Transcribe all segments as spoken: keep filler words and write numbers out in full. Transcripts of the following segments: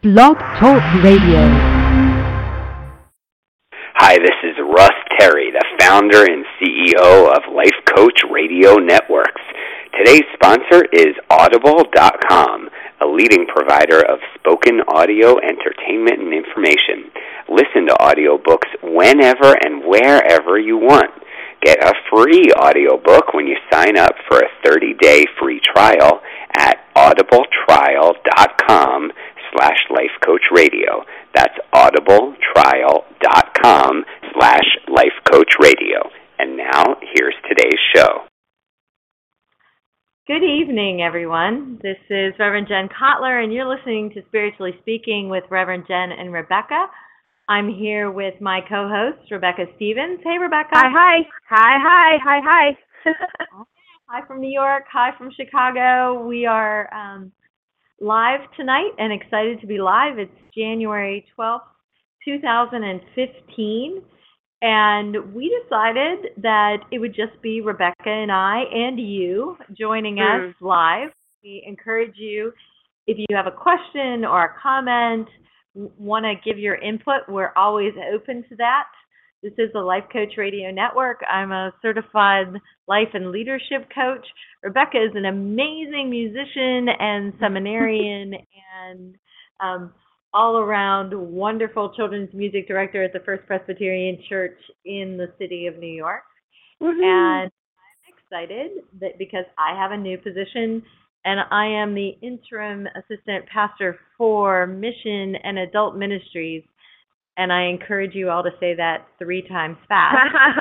Blog Talk Radio. Hi, this is Russ Terry, the founder and C E O of Life Coach Radio Networks. Today's sponsor is Audible dot com, a leading provider of spoken audio entertainment and information. Listen to audiobooks whenever and wherever you want. Get a free audiobook when you sign up for a thirty-day free trial at audible trial dot com slash lifecoachradio. That's audible trial dot com slash lifecoachradio. And now, here's today's show. Good evening, everyone. This is Reverend Jen Kotler, and you're listening to Spiritually Speaking with Reverend Jen and Rebecca. I'm here with my co-host, Rebecca Stevens. Hey, Rebecca. Hi, hi. Hi, hi. Hi, hi. Hi from New York. Hi from Chicago. We are um, live tonight and excited to be live. It's January twelfth, two thousand fifteen, and we decided that it would just be Rebecca and I and you joining Mm. us live. We encourage you, if you have a question or a comment, want to give your input, we're always open to that. This is the Life Coach Radio Network. I'm a certified life and leadership coach. Rebecca is an amazing musician and seminarian and um, all-around wonderful children's music director at the First Presbyterian Church in the city of New York. Woohoo. And I'm excited that because I have a new position and I am the interim assistant pastor for Mission and Adult Ministries. And I encourage you all to say that three times fast.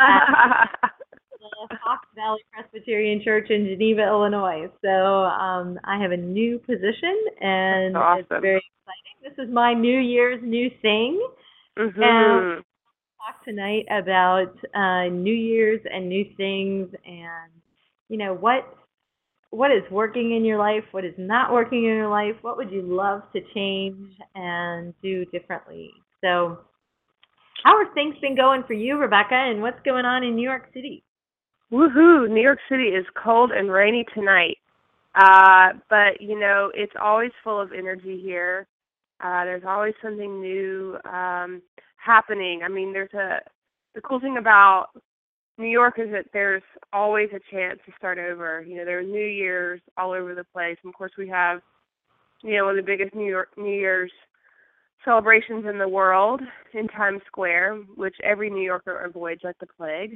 At the Fox Valley Presbyterian Church in Geneva, Illinois. So um, I have a new position, and That's it's awesome. very exciting. This is my New Year's new thing. Mm-hmm. And talk tonight about uh, New Year's and new things, and you know what what is working in your life, what is not working in your life, what would you love to change and do differently. So, how are things been going for you, Rebecca, and what's going on in New York City? Woohoo! New York City is cold and rainy tonight, uh, but you know it's always full of energy here. Uh, there's always something new um, happening. I mean, there's a the cool thing about New York is that there's always a chance to start over. You know, there are New Year's all over the place. And of course, we have, you know, one of the biggest New York New Year's celebrations in the world in Times Square, which every New Yorker avoids like the plague.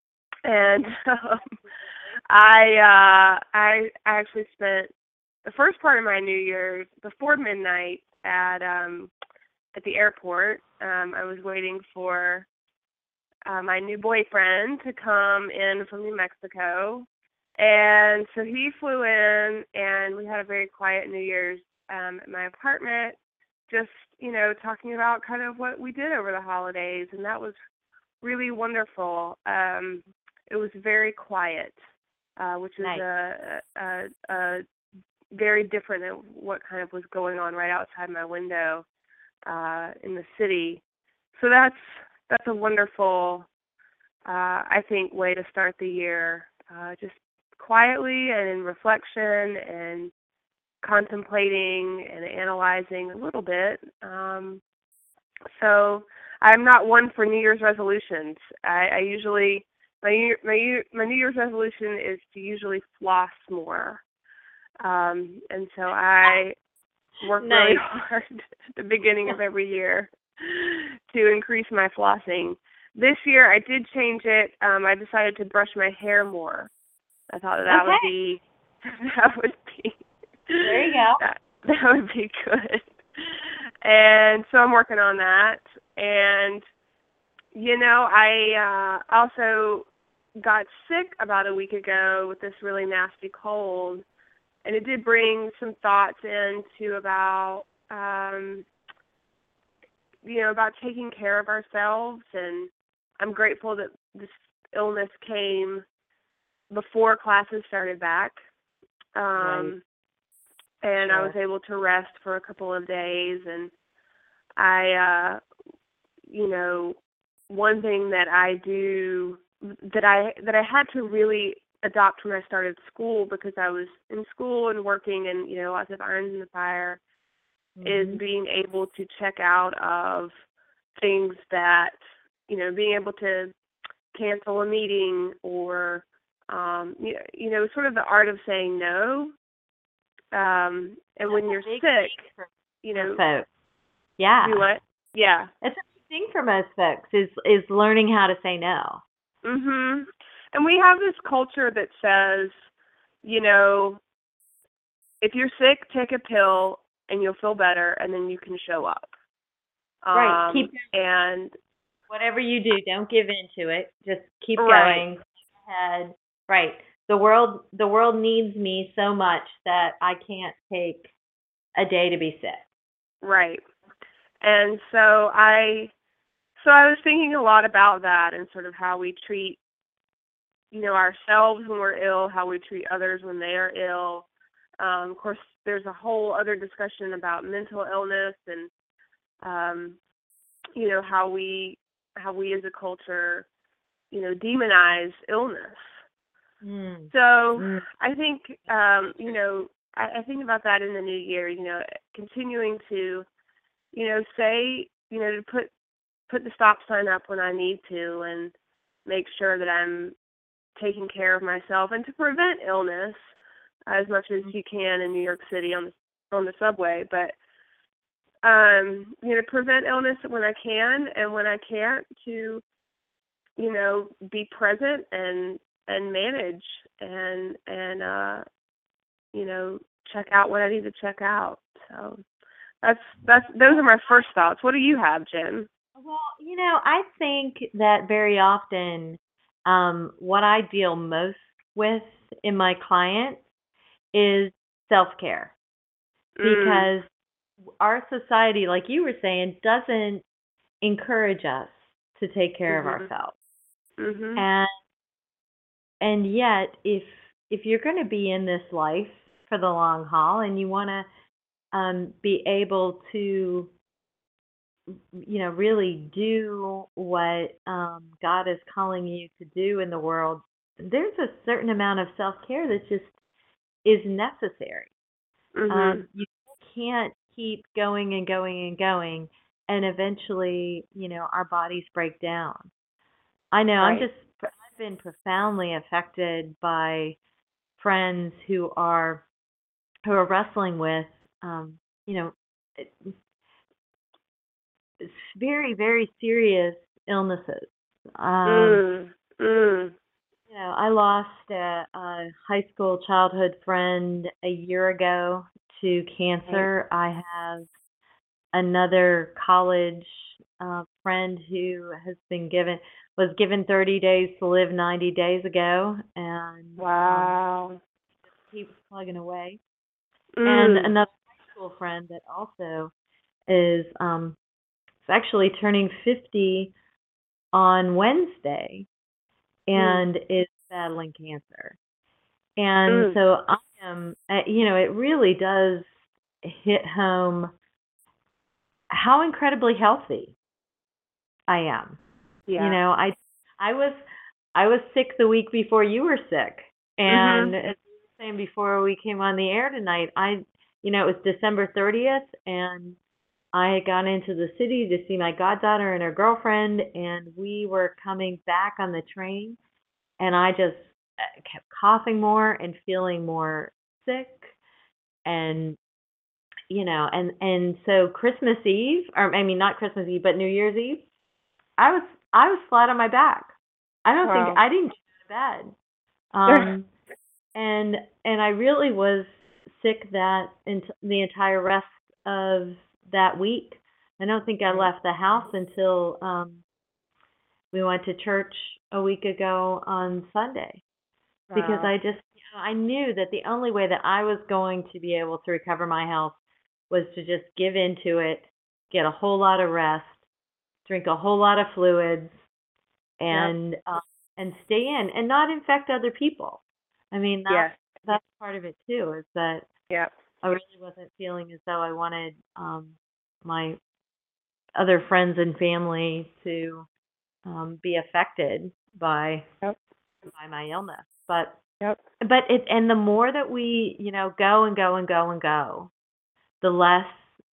And um, I, uh, I I actually spent the first part of my New Year's before midnight at um, at the airport. Um, I was waiting for Uh, my new boyfriend to come in from New Mexico. And so he flew in, and we had a very quiet New Year's um, at my apartment, just, you know, talking about kind of what we did over the holidays, and that was really wonderful. Um, it was very quiet, uh, which is Nice. a, a, a very different than what kind of was going on right outside my window uh, in the city. So that's That's a wonderful, uh, I think, way to start the year, uh, just quietly and in reflection and contemplating and analyzing a little bit. Um, so I'm not one for New Year's resolutions. I, I usually, my, year, my, year, my New Year's resolution is to usually floss more. Um, and so I work Nice. really hard at the beginning of every year to increase my flossing. This year I did change it. Um, I decided to brush my hair more. I thought that, that Okay. would be that would be There you go. That, that would be good. And so I'm working on that. And you know, I uh, also got sick about a week ago with this really nasty cold, and it did bring some thoughts into about um, you know, about taking care of ourselves, and I'm grateful that this illness came before classes started back. Um, right. And sure. I was able to rest for a couple of days, and I, uh, you know, one thing that I do, that I, that I had to really adopt when I started school, because I was in school and working and, you know, lots of irons in the fire, is Mhm. being able to check out of things that, you know, being able to cancel a meeting or, um, you, you know, sort of the art of saying no. Um, and when That's you're a big sick, thing for, you for know, folks. Yeah. do what? Yeah. It's a big thing for most folks is is learning how to say no. Mhm. And we have this culture that says, you know, if you're sick, take a pill and you'll feel better, and then you can show up. Right. Um, Keep and whatever you do, don't give in to it. Just keep right, going. Go ahead. Right. The world the world needs me so much that I can't take a day to be sick. right. And so I, so I was thinking a lot about that and sort of how we treat, you know, ourselves when we're ill, how we treat others when they are ill. Um, of course, there's a whole other discussion about mental illness and, um, you know, how we how we as a culture, you know, demonize illness. Mm. So Mm. I think, um, you know, I, I think about that in the new year. You know, continuing to, you know, say, you know, to put put the stop sign up when I need to, and make sure that I'm taking care of myself, and to prevent illness as much as you can in New York City on the on the subway. But um, you know, prevent illness when I can, and when I can't, to, you know, be present and and manage and and uh, you know, check out what I need to check out. So that's that's those are my first thoughts. What do you have, Jen? Well, you know, I think that very often um, what I deal most with in my clients is self-care Mm. because our society, like you were saying, doesn't encourage us to take care of Mhm. ourselves. Mhm. And and yet if if you're going to be in this life for the long haul and you want to um, be able to you know really do what um, God is calling you to do in the world, there's a certain amount of self-care that just is necessary. Um, Mhm. you can't keep going and going and going, and eventually, you know, our bodies break down. I know I'm Right. just I've been profoundly affected by friends who are who are wrestling with, um, you know, it- it's very very serious illnesses. Um, Mm. Mm. you know, I lost a, a high school childhood friend a year ago to Right. cancer. I have another college uh, friend who has been given was given thirty days to live ninety days ago, and um, Wow. keeps plugging away. And Mm. another high school friend that also is um, is actually turning fifty on Wednesday Mm. and is battling cancer. And Mm. so I am, uh, you know, it really does hit home how incredibly healthy I am. You Yeah. know, I I was I was sick the week before you were sick, and Mhm. as we were saying before we came on the air tonight, I you know it was December thirtieth, and I had gone into the city to see my goddaughter and her girlfriend, and we were coming back on the train, and I just uh, kept coughing more and feeling more sick, and you know, and and so Christmas Eve, or I mean not Christmas Eve, but New Year's Eve, I was I was flat on my back. I don't think Wow. I didn't get out of bed. Um, and and I really was sick that ent- the entire rest of that week. I don't think I Right. left the house until um we went to church a week ago on Sunday because Wow. I just you know, I knew that the only way that I was going to be able to recover my health was to just give into it, get a whole lot of rest, drink a whole lot of fluids, Yep. and uh, and stay in and not infect other people. I mean that's Yes. that's part of it too. Is that Yep. I really wasn't feeling as though I wanted um, my other friends and family to um, be affected by Yep. by my illness. But Yep. but it and the more that we you know go and go and go and go, the less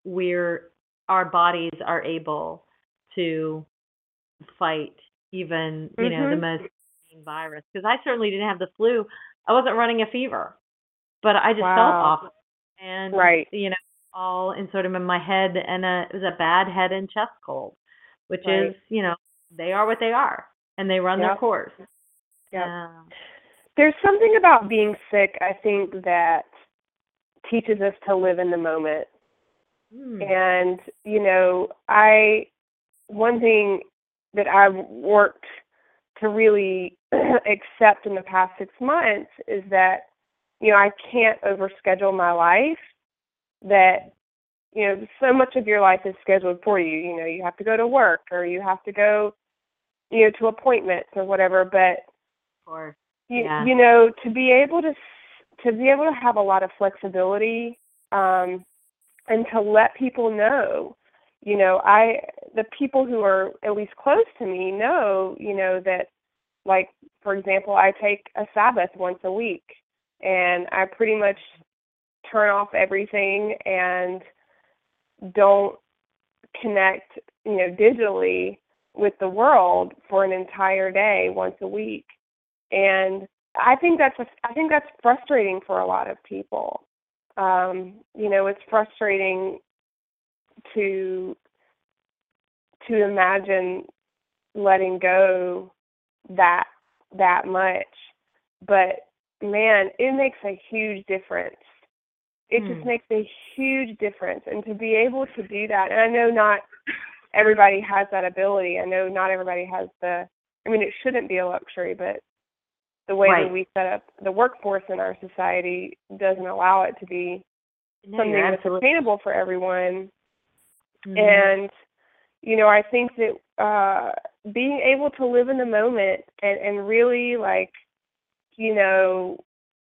we're our bodies are able to fight even, you know, the Mhm. most virus. Because I certainly didn't have the flu. I wasn't running a fever, but I just felt Wow. awful. And, Right. you know, all in sort of in my head, and a, it was a bad head and chest cold, which Right. is, you know, they are what they are, and they run their Yep. course. Yep. Um, There's something about being sick, I think, that teaches us to live in the moment. hmm. And, you know, I, one thing that I've worked to really accept in the past six months is that, you know, I can't overschedule my life, that, you know, so much of your life is scheduled for you. You know, you have to go to work or you have to go, you know, to appointments or whatever, but Or you, yeah. you know, to be able to to be able to have a lot of flexibility, um, and to let people know, you know, I the people who are at least close to me know, you know, that, like, for example, I take a Sabbath once a week, and I pretty much turn off everything and don't connect, you know, digitally with the world for an entire day once a week. And I think that's a, I think that's frustrating for a lot of people. Um, you know, it's frustrating to to imagine letting go that that much. But man, it makes a huge difference. It Hmm. just makes a huge difference. And to be able to do that, and I know not everybody has that ability. I know not everybody has the, I mean, it shouldn't be a luxury, but the way Right. that we set up the workforce in our society doesn't allow it to be No, something you're that's absolutely. attainable for everyone. Mhm. And, you know, I think that uh, being able to live in the moment and, and really, like, you know,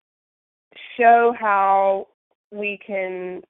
show how we can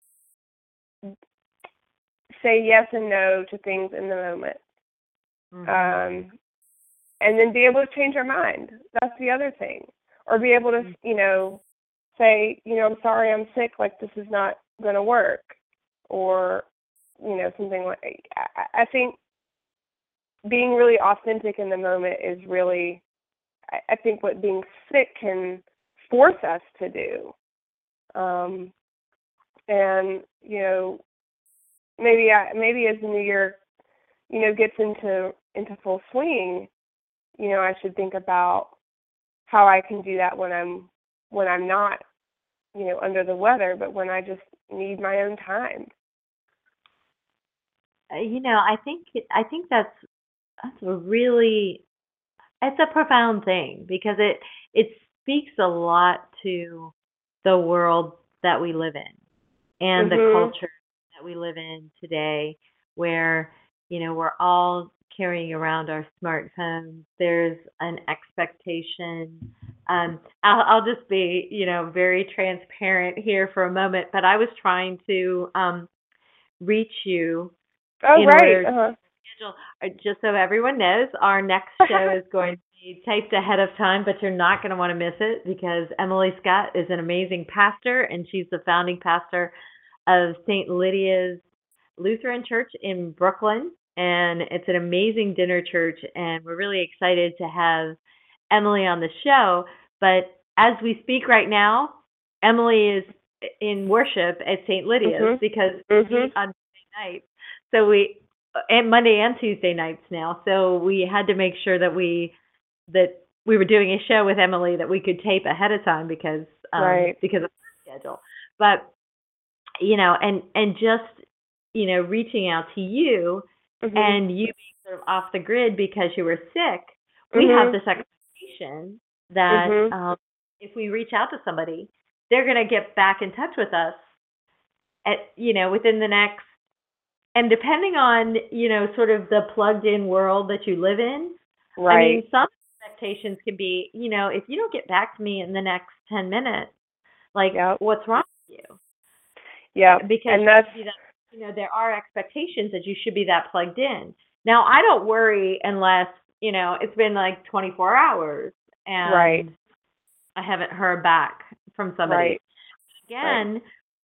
say yes and no to things in the moment. Mhm. Um, and then be able to change our mind. That's the other thing. Or be able to, Mhm. you know, say, you know, I'm sorry, I'm sick, like this is not going to work. Or, you know, something like, I, I think being really authentic in the moment is really, I, I think what being sick can force us to do. Um, and, you know, maybe I, maybe as the new year, you know, gets into into full swing, you know, I should think about how I can do that when I'm when I'm not, you know, under the weather, but when I just need my own time. Uh, You know, I think I think that's that's a really it's a profound thing because it it speaks a lot to the world that we live in and the Mhm. culture that we live in today, where, you know, we're all carrying around our smartphones. There's an expectation. Um, I'll, I'll just be, you know, very transparent here for a moment, but I was trying to um, reach you Oh, in right. order to Uh-huh. schedule. uh, Just so everyone knows, our next show is going to be taped ahead of time, but you're not going to want to miss it because Emily Scott is an amazing pastor, and she's the founding pastor of Saint Lydia's Lutheran Church in Brooklyn. And it's an amazing dinner church, and we're really excited to have Emily on the show. But as we speak right now, Emily is in worship at Saint Lydia's Mhm. because we meet Mhm. on Tuesday nights. So we and Monday and Tuesday nights now. So we had to make sure that we that we were doing a show with Emily that we could tape ahead of time because um Right. because of our schedule. But you know, and and just, you know, reaching out to you Mhm. and you being sort of off the grid because you were sick, we have Mhm. this expectation that Mhm. um, if we reach out to somebody, they're going to get back in touch with us at, you know, within the next, and depending on, you know, sort of the plugged in world that you live in, I mean, Right. some expectations can be, you know, if you don't get back to me in the next ten minutes, like, Yep. what's wrong with you? Yep. Because And you that's should be that, you know, there are expectations that you should be that plugged in. Now, I don't worry unless, you know, it's been like twenty-four hours right. and I haven't heard back from somebody. Right. Right. Again,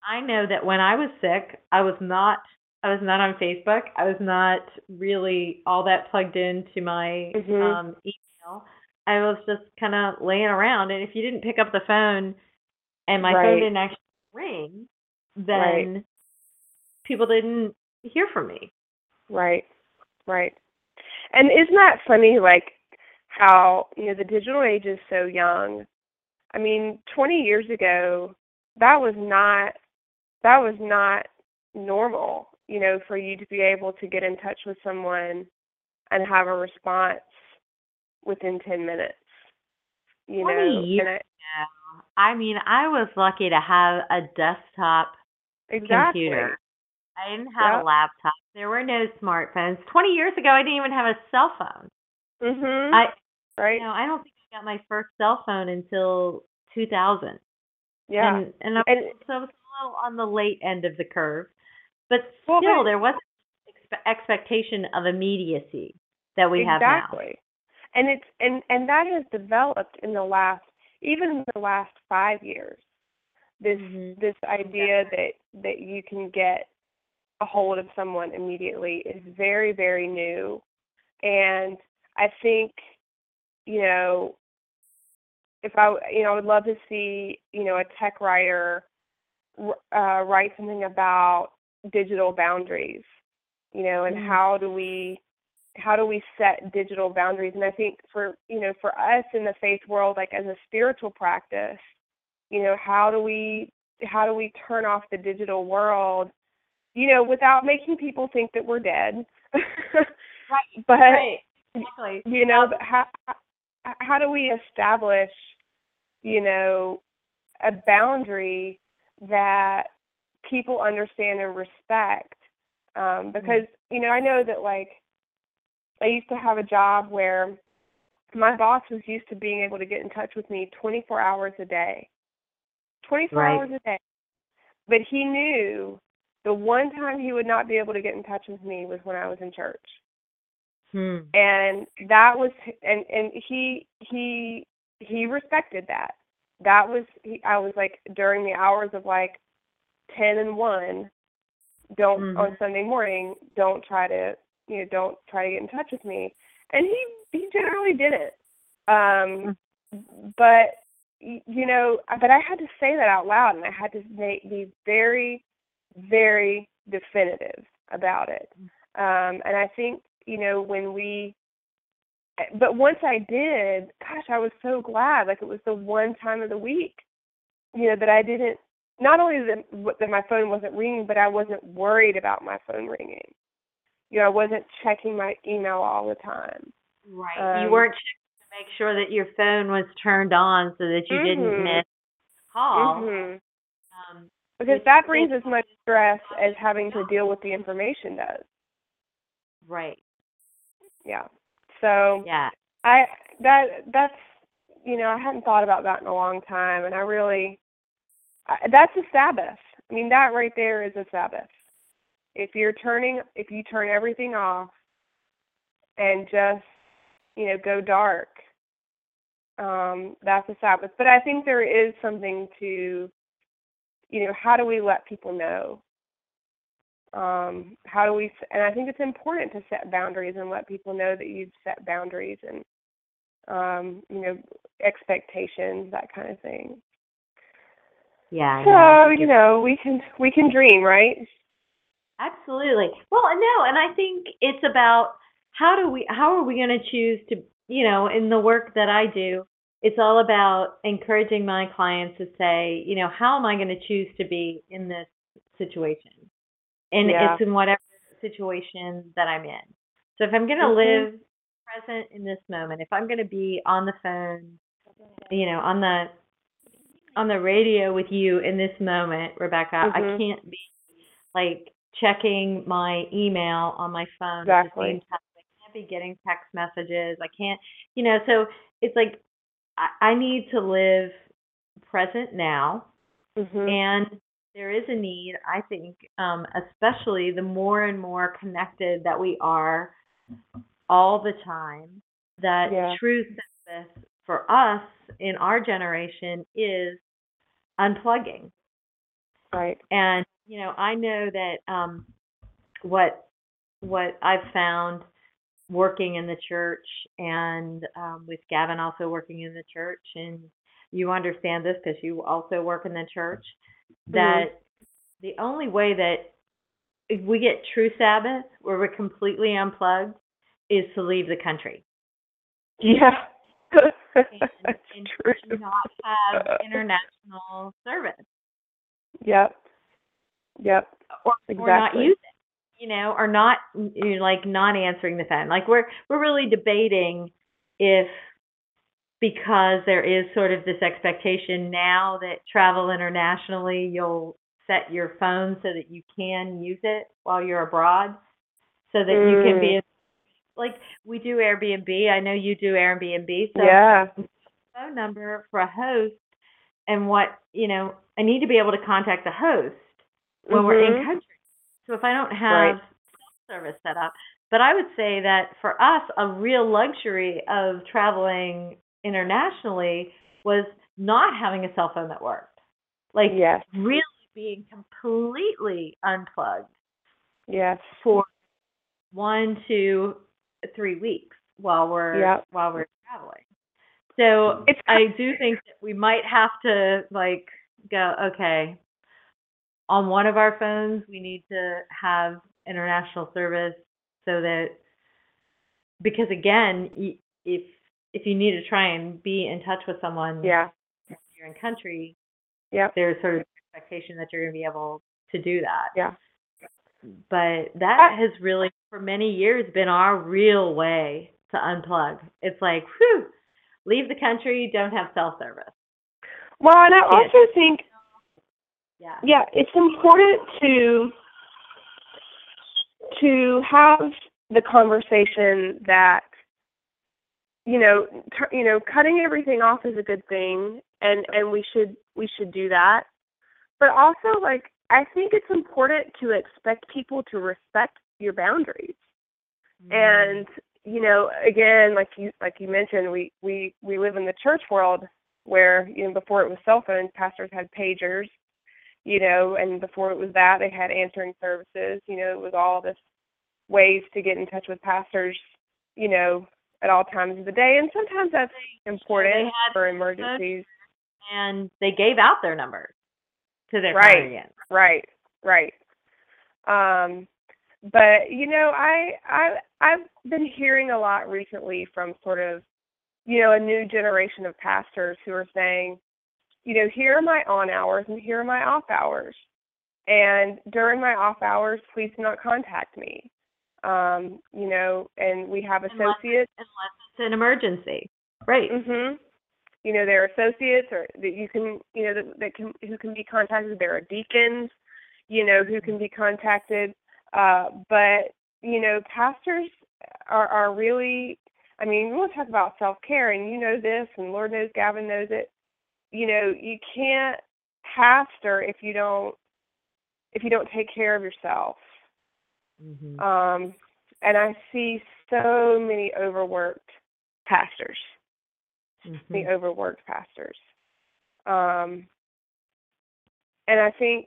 I know that when I was sick, I was not I was not on Facebook. I was not really all that plugged into my Mhm. um, email. I was just kind of laying around, and if you didn't pick up the phone and my phone Right. didn't actually ring, Right. then people didn't hear from me. Right. Right. And isn't that funny, like, how, you know, the digital age is so young. I mean, twenty years ago, that was not that was not normal, you know, for you to be able to get in touch with someone and have a response within ten minutes, you twenty know. years And I, ago, I mean, I was lucky to have a desktop exactly. computer. I didn't have a Yep. laptop. There were no smartphones. twenty years ago, I didn't even have a cell phone. Mhm. I, you Right? know, I don't think I got my first cell phone until two thousand. Yeah. And and I, And so I was a little on the late end of the curve, but well, but still there wasn't expe- expectation of immediacy that we have now. exactly. And it's and and that has developed in the last, even in the last five years. This Mhm. this idea that that you can get a hold of someone immediately is very, very new. And I think, you know, if I, you know, I would love to see, you know, a tech writer uh, write something about digital boundaries, you know, and Mm. how do we, how do we set digital boundaries? And I think for, you know, for us in the faith world, like as a spiritual practice, you know, how do we, how do we turn off the digital world, you know, without making people think that we're dead? Right. But Right. Exactly. you know, Um, but how how do we establish, you know, a boundary that people understand and respect? Um, because you know, I know that like I used to have a job where my boss was used to being able to get in touch with me twenty-four hours a day, twenty-four right. hours a day. But he knew the one time he would not be able to get in touch with me was when I was in church. Hmm. And that was and and he he he respected that. That was he, I was like during the hours of like ten and one, don't Mhm. on Sunday morning, don't try to, you know, don't try to get in touch with me. And he he generally didn't. Um but you know, but I had to say that out loud, and I had to make, be very very definitive about it. Um and I think, you know, when we but once I did, gosh, I was so glad. Like it was the one time of the week, you know, that I didn't. Not only that, that my phone wasn't ringing, but I wasn't worried about my phone ringing. You know, I wasn't checking my email all the time. Right. You Um, weren't checking to make sure that your phone was turned on so that you didn't mhm, miss a call. mhm. Um, Because which that is brings as much stress as having to deal with the information does. right. Yeah. So Yeah. I that that's you know I hadn't thought about that in a long time, and I really I, that's a Sabbath. I mean, that right there is a Sabbath. If you're turning, if you turn everything off and just, you know, go dark, um, that's a Sabbath. But I think there is something to, you know, how do we let people know? Um, how do we, and I think it's important to set boundaries and let people know that you've set boundaries and, um, you know, expectations, that kind of thing. Yeah. So, No, you know, we can we can dream, right? absolutely. Well, no, and I think it's about how do we how are we going to choose to, you know, in the work that I do, it's all about encouraging my clients to say, you know, how am I going to choose to be in this situation? And Yeah. it's in whatever situation that I'm in. So if I'm going to Mhm. live present in this moment, if I'm going to be on the phone, you know, on the on the radio with you in this moment, Rebecca, I Mhm. can't be like checking my email on my phone at the same Exactly. time. I can't be getting text messages. I can't, you know, so it's like I, I need to live present now. Mhm. And there is a need, I think, um, especially the more and more connected that we are all the time, that Yeah. true service for us in our generation is unplugging. Right. And, you know, I know that um, what what I've found working in the church and um, with Gavin also working in the church, and you understand this because you also work in the church, that mm-hmm. the only way that we get true Sabbath, where we're completely unplugged, is to leave the country. Yeah. and, and true. Not have international service. Yep. Yep. Or, exactly. or not use it, you know, or not, you know, like not answering the phone. Like we're we're really debating if, because there is sort of this expectation now that travel internationally, you'll set your phone so that you can use it while you're abroad, so that mm. you can be, like we do Airbnb. I know you do Airbnb. So yeah. phone number for a host, and what, you know, I need to be able to contact the host when mm-hmm. we're in country. So if I don't have right. self-service set up, but I would say that for us, a real luxury of traveling internationally was not having a cell phone that worked. Like yes. really being completely unplugged. Yes. For one, two, three weeks while we're yep. while we're traveling. So it's, I do think that we might have to like go, okay, on one of our phones we need to have international service, so that, because again, if if you need to try and be in touch with someone, yeah, if you're in country, yeah, there's sort of expectation that you're going to be able to do that. Yeah. But that has really, for many years, been our real way to unplug. It's like, whew, leave the country, don't have cell service. Well, and I also think, yeah, yeah, it's important to to have the conversation that, you know, t- you know, cutting everything off is a good thing, and, and we should we should do that. But also, like, I think it's important to expect people to respect your boundaries. Mm. And, you know, again, like you like you mentioned, we, we, we live in the church world where, you know, before it was cell phones, pastors had pagers, you know, and before it was that, they had answering services. You know, it was all this ways to get in touch with pastors, you know, at all times of the day. And sometimes that's important for emergencies. And they gave out their numbers to their right, congregants. Right, right. Um, but, you know, I, I, I've been hearing a lot recently from sort of, you know, a new generation of pastors who are saying, you know, here are my on hours and here are my off hours. And during my off hours, please do not contact me. Um, you know, and we have associates. Unless, unless it's an emergency. Right. Mm-hmm. You know, there are associates or that you can, you know, that, that can, who can be contacted. There are deacons, you know, who can be contacted. Uh, but, you know, pastors are, are really, I mean, we want to talk about self-care, and you know this, and Lord knows Gavin knows it. You know, you can't pastor if you don't, if you don't take care of yourself. Mm-hmm. Um, and I see so many overworked pastors. Mm-hmm. The overworked pastors. Um, and I think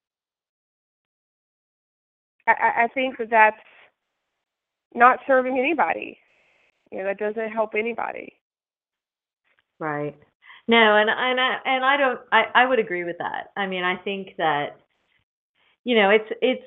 I, I think that that's not serving anybody. You know, that doesn't help anybody. Right. No, and and I and I don't I, I would agree with that. I mean, I think that, you know, it's it's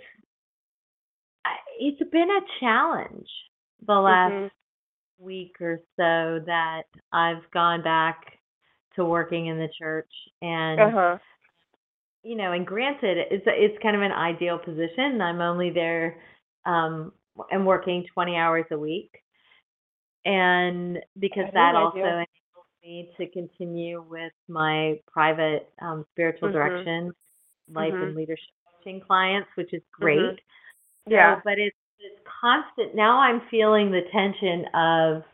it's been a challenge the last mm-hmm. week or so that I've gone back to working in the church, and uh-huh. you know, and granted, it's it's kind of an ideal position. I'm only there um and working twenty hours a week, and because that, that also enables me to continue with my private um, spiritual mm-hmm. direction, life mm-hmm. and leadership coaching clients, which is great. Mm-hmm. Yeah, so, but it's it's constant. Now I'm feeling the tension of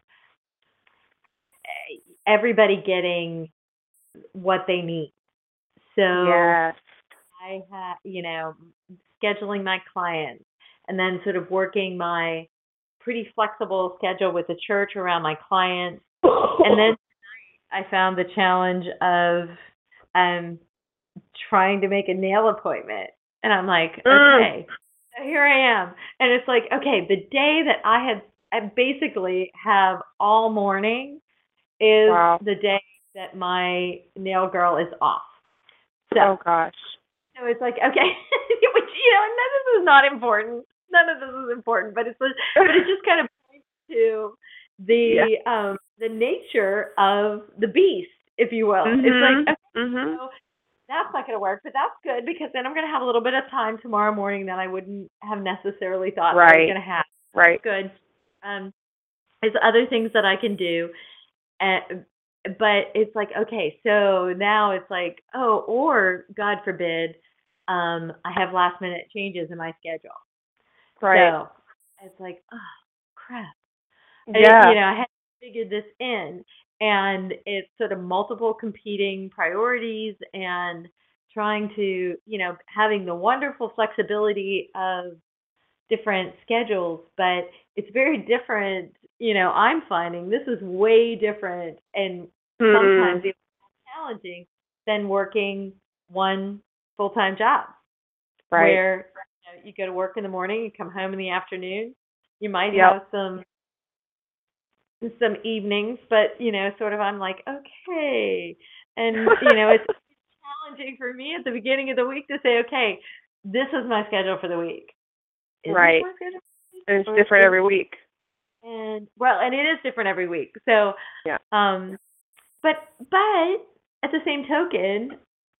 everybody getting what they need. So yes. I have, you know, scheduling my clients, and then sort of working my pretty flexible schedule with the church around my clients. And then I found the challenge of um, trying to make a nail appointment. And I'm like, Mm. okay, so here I am. And it's like, okay, the day that I had, I basically have all morning is Wow. the day that my nail girl is off. So, Oh, gosh. so it's like, okay, which, you know, none of this is not important. None of this is important, but it's, but it just kind of points to the, yeah. um, the nature of the beast, if you will. Mm-hmm. It's like, okay, mm-hmm. so that's not going to work, but that's good because then I'm going to have a little bit of time tomorrow morning that I wouldn't have necessarily thought right. I was going to have. Right. That's good. Um, there's other things that I can do. And, but it's like, okay, so now it's like, oh, or God forbid, um, I have last minute changes in my schedule. Right. So it's like, oh, crap. Yeah. I, you know, I had figured this in, and it's sort of multiple competing priorities and trying to, you know, having the wonderful flexibility of different schedules, but it's very different. You know, I'm finding this is way different and mm. sometimes even more challenging than working one full-time job. Right. Where you know, you go to work in the morning, you come home in the afternoon. You might yep. have some some evenings, but you know, sort of I'm like, okay. And you know, it's challenging for me at the beginning of the week to say, okay, this is my schedule for the week. Is right. And it's different every week. And well, and it is different every week. So, yeah. Um, but but at the same token,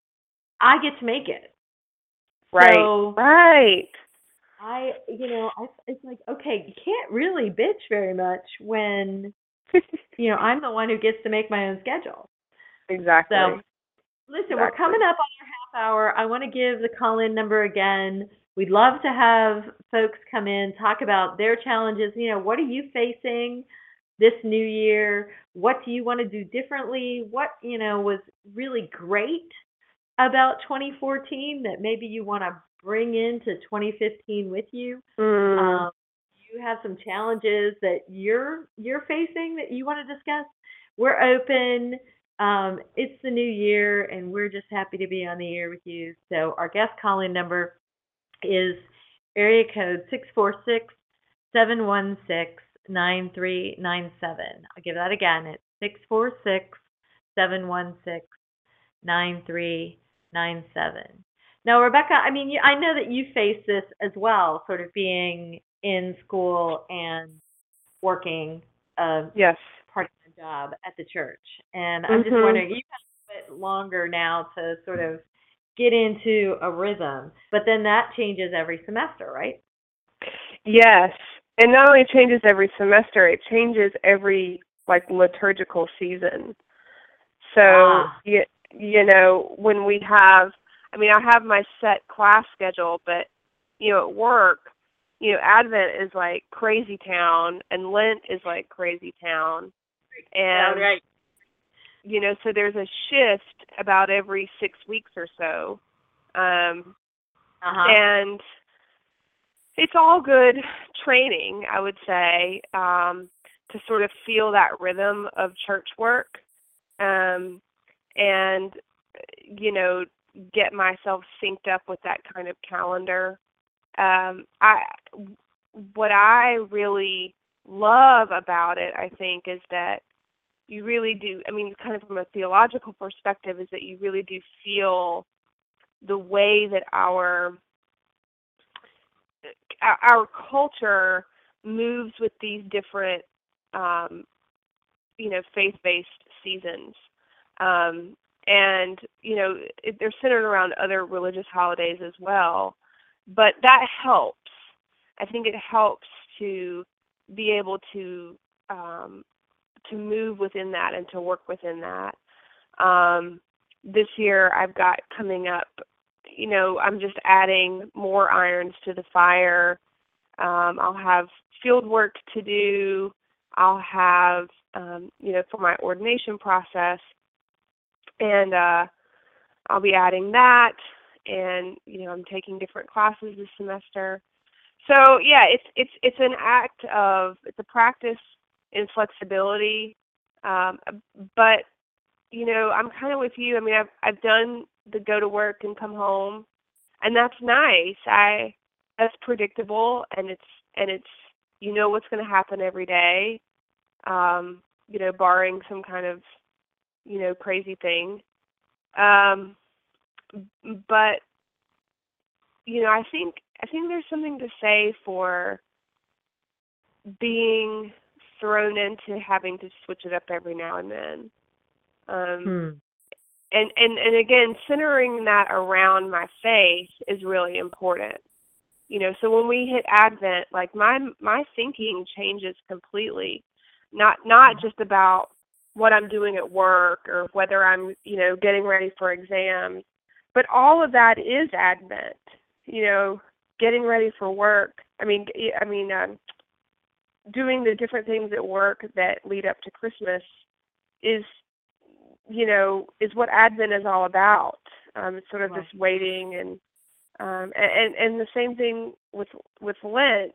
I get to make it. Right. So right. I, you know, I, it's like, okay, you can't really bitch very much when, you know, I'm the one who gets to make my own schedule. Exactly. So, listen, exactly. We're coming up on our half hour. I want to give the call-in number again. We'd love to have folks come in, talk about their challenges. You know, what are you facing this new year? What do you want to do differently? What, you know, was really great about twenty fourteen that maybe you want to bring into twenty fifteen with you? Mm. Um, you have some challenges that you're you're facing that you want to discuss? We're open. Um, it's the new year, and we're just happy to be on the air with you. So our guest call-in number is area code six four six, seven one six, nine three nine seven. I'll give that again. It's six four six, seven one six, nine three nine seven. Now, Rebecca, I mean, you, I know that you face this as well, sort of being in school and working a yes. part-time job at the church. And I'm mm-hmm. just wondering, you have a bit longer now to sort of get into a rhythm, but then that changes every semester, right? Yes. And not only changes every semester, it changes every, like, liturgical season. So, ah. you, you know, when we have, I mean, I have my set class schedule, but, you know, at work, you know, Advent is like crazy town, and Lent is like crazy town. And, yeah, right. you know, so there's a shift about every six weeks or so. Um, uh-huh. And it's all good training, I would say, um, to sort of feel that rhythm of church work um, and, you know, get myself synced up with that kind of calendar. Um, I, what I really love about it, I think, is that you really do, I mean, kind of from a theological perspective, is that you really do feel the way that our our culture moves with these different, um, you know, faith-based seasons. Um, and, you know, it, they're centered around other religious holidays as well. But that helps. I think it helps to be able to um, to move within that and to work within that. Um, this year I've got coming up, you know, I'm just adding more irons to the fire. Um, I'll have field work to do. I'll have, um, you know, for my ordination process. And uh, I'll be adding that. And, you know, I'm taking different classes this semester. So, yeah, it's it's it's an act of, it's a practice in flexibility. Um, but, you know, I'm kind of with you. I mean, I've I've done the go to work and come home, and that's nice. I that's predictable, and it's and it's you know what's going to happen every day, um, you know, barring some kind of you know crazy thing. Um, but you know, I think I think there's something to say for being thrown into having to switch it up every now and then. Um, Hmm. and, and, and again, centering that around my faith is really important. You know, so when we hit Advent, like my my thinking changes completely. Not not just about what I'm doing at work or whether I'm, you know, getting ready for exams, but all of that is Advent. You know, getting ready for work. I mean, I mean, um, doing the different things at work that lead up to Christmas is, you know, is what Advent is all about. Um, it's sort of Right. this waiting, and um, and and the same thing with with Lent.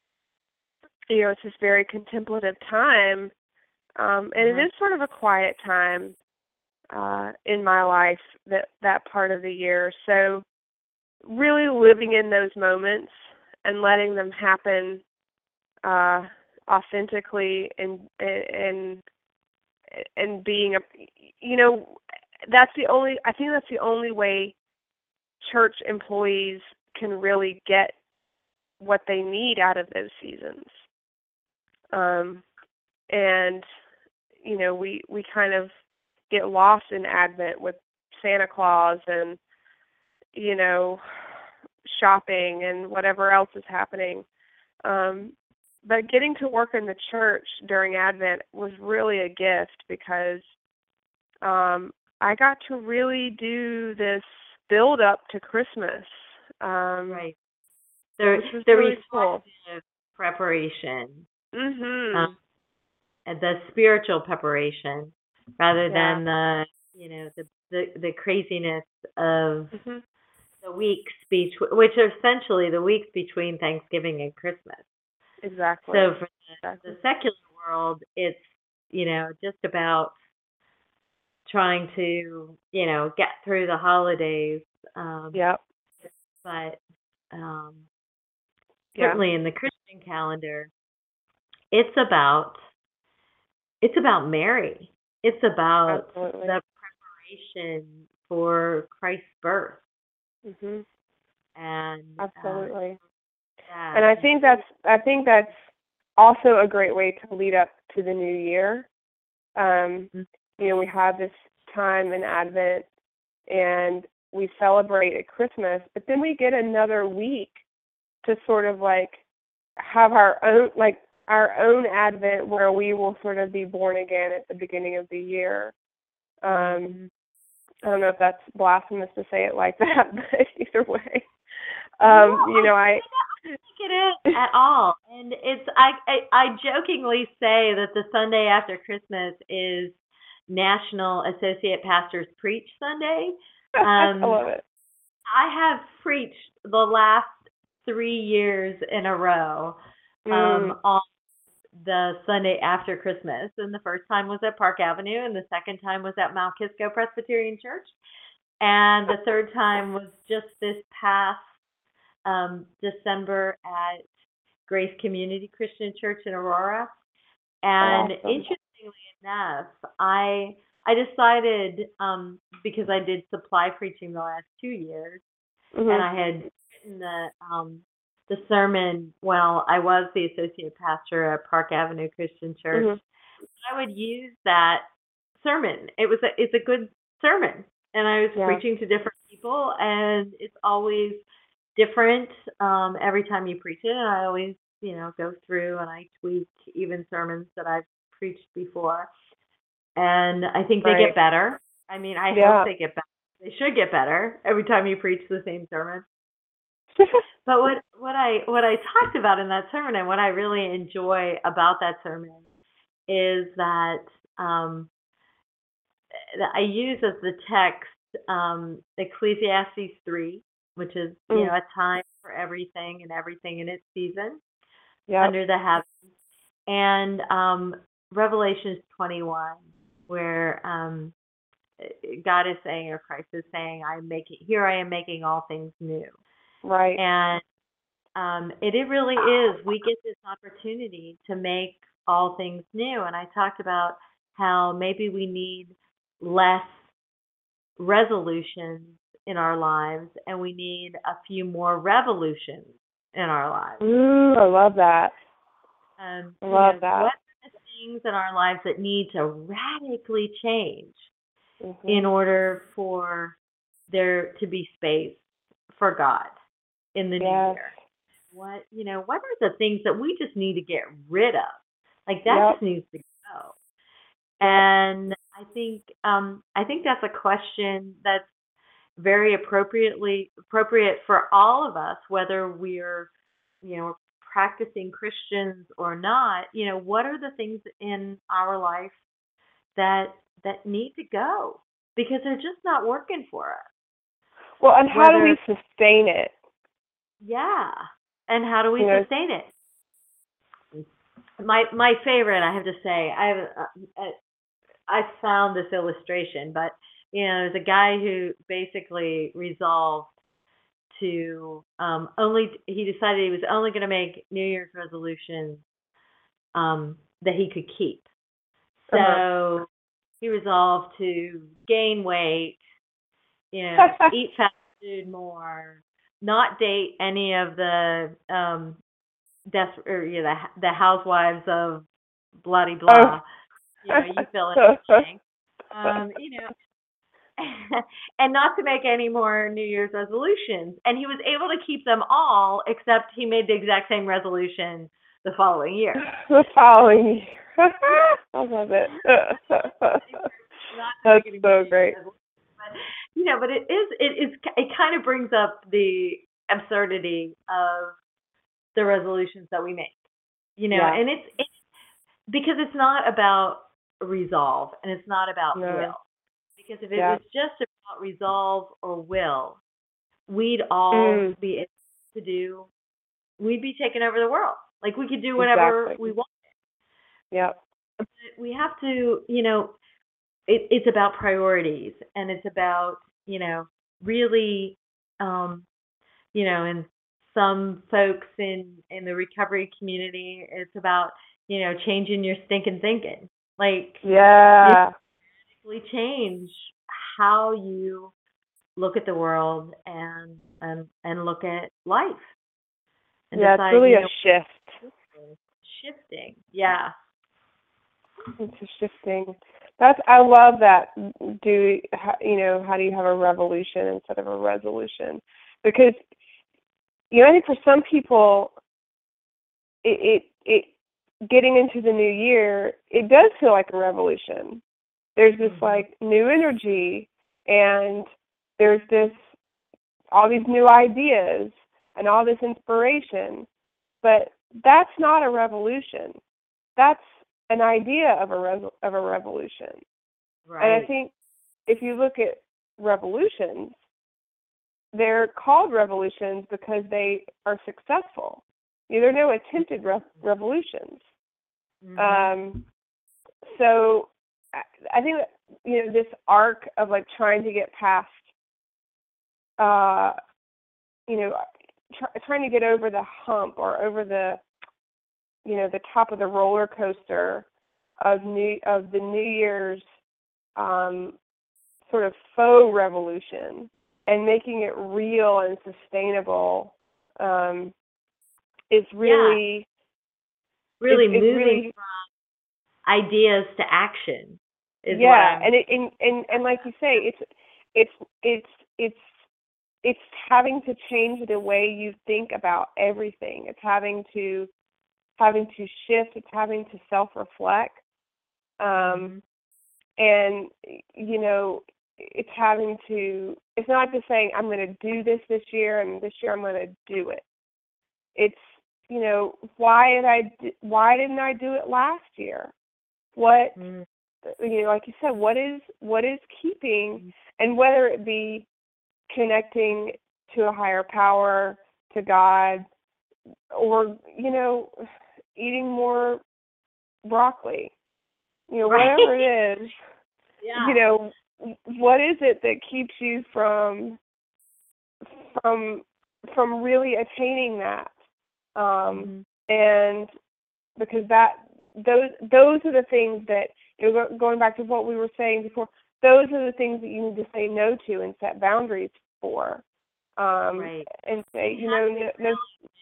You know, it's this very contemplative time, um, and Mhm. it is sort of a quiet time uh, in my life, that that part of the year. So really living in those moments and letting them happen uh, authentically, and and and being a, you know, that's the only, I think that's the only way church employees can really get what they need out of those seasons. Um, and you know, we we kind of get lost in Advent with Santa Claus and, you know, shopping and whatever else is happening. Um, but getting to work in the church during Advent was really a gift, because um, I got to really do this build up to Christmas. Um, Right. The which was the really cool. reflective preparation, Mhm. um, and the spiritual preparation, rather Yeah. than the you know the the, the craziness of Mhm. the weeks between, which are essentially the weeks between Thanksgiving and Christmas. Exactly. So for the, Exactly. the secular world, it's you know just about trying to you know get through the holidays, um, Yep. but um, Yeah. certainly in the Christian calendar, it's about it's about Mary. It's about Absolutely. the preparation for Christ's birth, Mhm. and uh, Absolutely. that. And I think that's I think that's also a great way to lead up to the new year. Um, Mhm. you know, we have this time in Advent, and we celebrate at Christmas, but then we get another week to sort of like have our own like our own Advent, where we will sort of be born again at the beginning of the year. Um, I don't know if that's blasphemous to say it like that, but either way, um, No, you know, I. I don't think it is at all. And it's I, I I jokingly say that the Sunday after Christmas is National Associate Pastors Preach Sunday. I Um, love it. I have preached the last three years in a row Mm, um, on the Sunday after Christmas. And the first time was at Park Avenue, and the second time was at Mount Kisco Presbyterian Church. And the third time was just this past um, December at Grace Community Christian Church in Aurora. And awesome. interestingly enough, I I decided um, because I did supply preaching the last two years, Mhm. and I had written the um, the sermon. Well, I was the associate pastor at Park Avenue Christian Church. Mhm. I would use that sermon. It was a it's a good sermon, and I was Yeah. preaching to different people, and it's always different um, every time you preach it. And I always you know go through and I tweak even sermons that I've preached before, and I think they Right. get better. I mean, I Yeah. hope they get better. They should get better every time you preach the same sermon. But what what I what I talked about in that sermon, and what I really enjoy about that sermon, is that um, that I use as the text um, Ecclesiastes three, which is you Mm. know a time for everything and everything in its season Yep. under the heavens, and um, Revelations twenty-one, where um, God is saying, or Christ is saying, I make it, here I am making all things new. Right. And um, it, it really is. We get this opportunity to make all things new. And I talked about how maybe we need less resolutions in our lives and we need a few more revolutions in our lives. Ooh, I love that. Um, I you love know, that. what are the things in our lives that need to radically change Mm-hmm. in order for there to be space for God in the Yes. new year? What, you know, what are the things that we just need to get rid of? Like that Yep. just needs to go. And I think um, I think that's a question that's very appropriately appropriate for all of us, whether we're, you know, practicing Christians or not. You know, what are the things in our life that that need to go because they're just not working for us? Well, and how do Whether we sustain it? yeah, and how do we You know, sustain it? My my favorite, I have to say, I have uh, I found this illustration, but you know, there's a guy who basically resolved to um, only he decided he was only going to make New Year's resolutions um, that he could keep. So Uh-huh. he resolved to gain weight, you know, eat fast food more, not date any of the um, des- or, you know, the, the housewives of bloody blah. Oh. You know, you fill in the blank. Um, you know, and not to make any more New Year's resolutions. And he was able to keep them all, except he made the exact same resolution the following year. The following year. I love it. That's so great. But, you know, but it is, it is, it kind of brings up the absurdity of the resolutions that we make, you know, Yeah. and it's, it's because it's not about resolve and it's not about No. will. Because if it Yeah. was just about resolve or will, we'd all Mm. be able to do, we'd be taking over the world. Like we could do whatever Exactly. we want. Yep. But we have to, you know, it, it's about priorities and it's about, you know, really, um, you know, and some folks in, in the recovery community, it's about, you know, changing your stinking thinking. Like, yeah. really change how you look at the world and and and look at life. And Yeah, decide, it's really you a know, shift. shifting. Yeah. It's a shifting. That's I love that. Do you know how do you have a revolution instead of a resolution? Because you know, I think for some people, it it, it getting into the new year, it does feel like a revolution. There's this Mm-hmm. like new energy, and there's this all these new ideas and all this inspiration, but that's not a revolution. That's an idea of a res- of a revolution. Right. And I think if you look at revolutions, they're called revolutions because they are successful. You know, there are no attempted re- revolutions. Mm-hmm. Um, so I, I think that, you know, this arc of like trying to get past, uh, you know, try, trying to get over the hump or over the, you know, the top of the roller coaster of new of the New Year's um, sort of faux revolution and making it real and sustainable um, is really yeah. really it's, it's moving really, from ideas to action. Is yeah, what I'm, and it and, and and like you say, it's it's it's it's it's having to change the way you think about everything. It's having to having to shift. It's having to self-reflect. Um, mm-hmm. And, you know, it's having to, it's not just saying, I'm going to do this this year and this year I'm going to do it. It's, you know, why did I, why didn't I do it last year? What, mm. you know, like you said, what is, what is keeping, and whether it be connecting to a higher power, to God, or, you know, eating more broccoli, you know, right. whatever it is, yeah. you know, what is it that keeps you from from from really attaining that? Um, mm-hmm. And because that those those are the things that, you know, going back to what we were saying before, those are the things that you need to say no to and set boundaries for. Um, right. And say, you know, no, no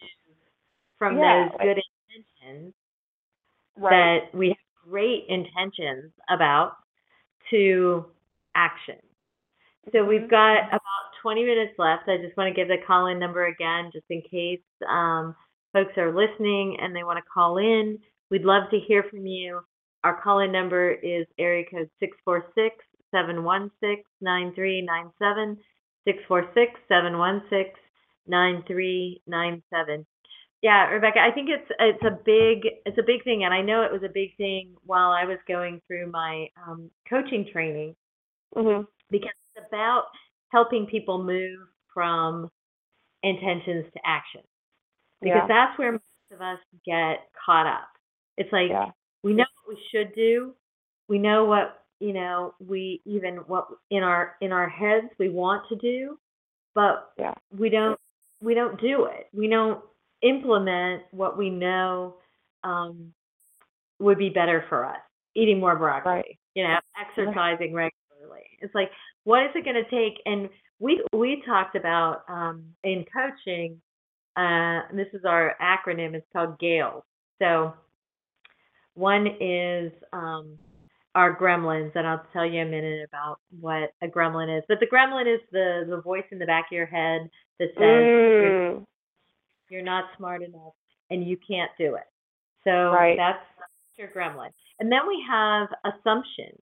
from yeah, those good intentions right. that we have great intentions about to action. So mm-hmm. we've got about twenty minutes left. I just want to give the call-in number again, just in case um, folks are listening and they want to call in. We'd love to hear from you. Our call-in number is area code six four six, seven one six, nine three nine seven, six four six, seven one six, nine three nine seven. Yeah, Rebecca, I think it's it's a big it's a big thing, and I know it was a big thing while I was going through my um, coaching training, mm-hmm. because it's about helping people move from intentions to action, because yeah. that's where most of us get caught up. It's like yeah. we know what we should do, we know what you know we even what in our in our heads we want to do, but yeah. we don't we don't do it. We don't implement what we know um, would be better for us. Eating more broccoli, right. you know, exercising right. regularly. It's like, what is it going to take? And we we talked about um, in coaching. Uh, this is our acronym. It's called GALES. So one is um, our gremlins, and I'll tell you in a minute about what a gremlin is. But the gremlin is the the voice in the back of your head that says, mm. you're, you're not smart enough and you can't do it. So right. that's your gremlin. And then we have assumptions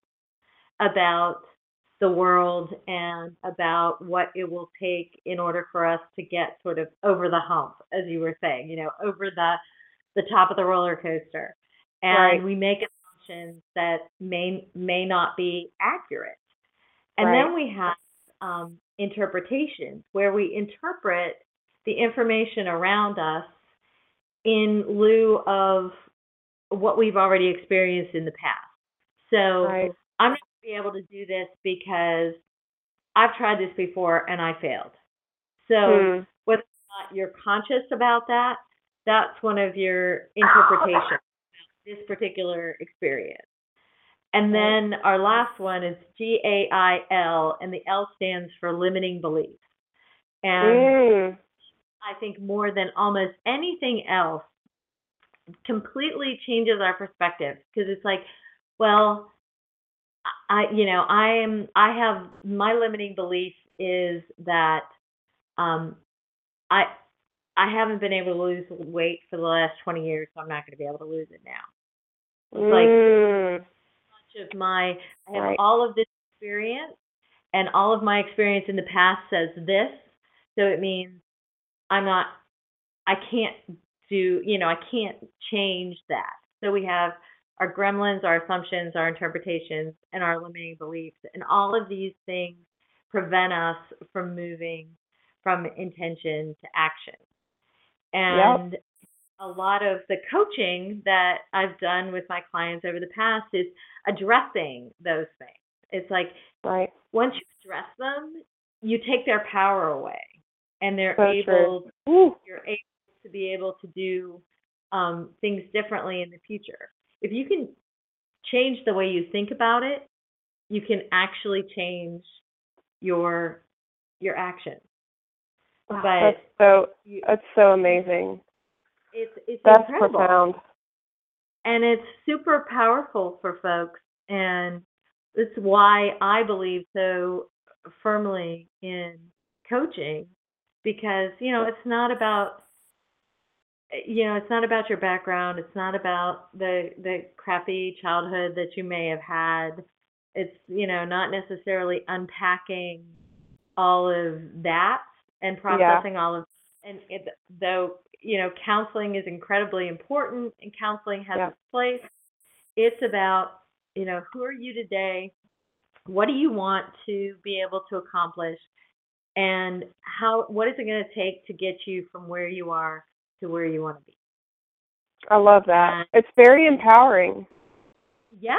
about the world and about what it will take in order for us to get sort of over the hump, as you were saying, you know, over the the top of the roller coaster. And right. we make assumptions that may may not be accurate. And right. then we have um, interpretations, where we interpret the information around us in lieu of what we've already experienced in the past. So right. I'm not going to be able to do this because I've tried this before and I failed. So hmm. whether or not you're conscious about that, that's one of your interpretations of this particular experience. And then our last one is G A I L, and the L stands for limiting beliefs. And mm. I think more than almost anything else, completely changes our perspective, because it's like, well, I, you know, I am, I have, my limiting belief is that um, I, I haven't been able to lose weight for the last twenty years, so I'm not going to be able to lose it now. It's mm. like, much of my, I have right. all of this experience, and all of my experience in the past says this, so it means I'm not, I can't do, you know, I can't change that. So we have our gremlins, our assumptions, our interpretations, and our limiting beliefs. And all of these things prevent us from moving from intention to action. And yep. a lot of the coaching that I've done with my clients over the past is addressing those things. It's like, right. once you address them, you take their power away, and they're so able, true. you're able to be able to do um, things differently in the future. If you can change the way you think about it, you can actually change your your actions. Wow, but that's so you, that's so amazing. It's it's that's incredible. profound, and it's super powerful for folks, and it's why I believe so firmly in coaching, because you know it's not about you know it's not about your background, it's not about the the crappy childhood that you may have had. It's you know not necessarily unpacking all of that and processing yeah. all of and it, though you know counseling is incredibly important and counseling has yeah. its place, it's about you know who are you today, what do you want to be able to accomplish, and how what is it going to take to get you from where you are to where you want to be. I love that. And it's very empowering. Yeah,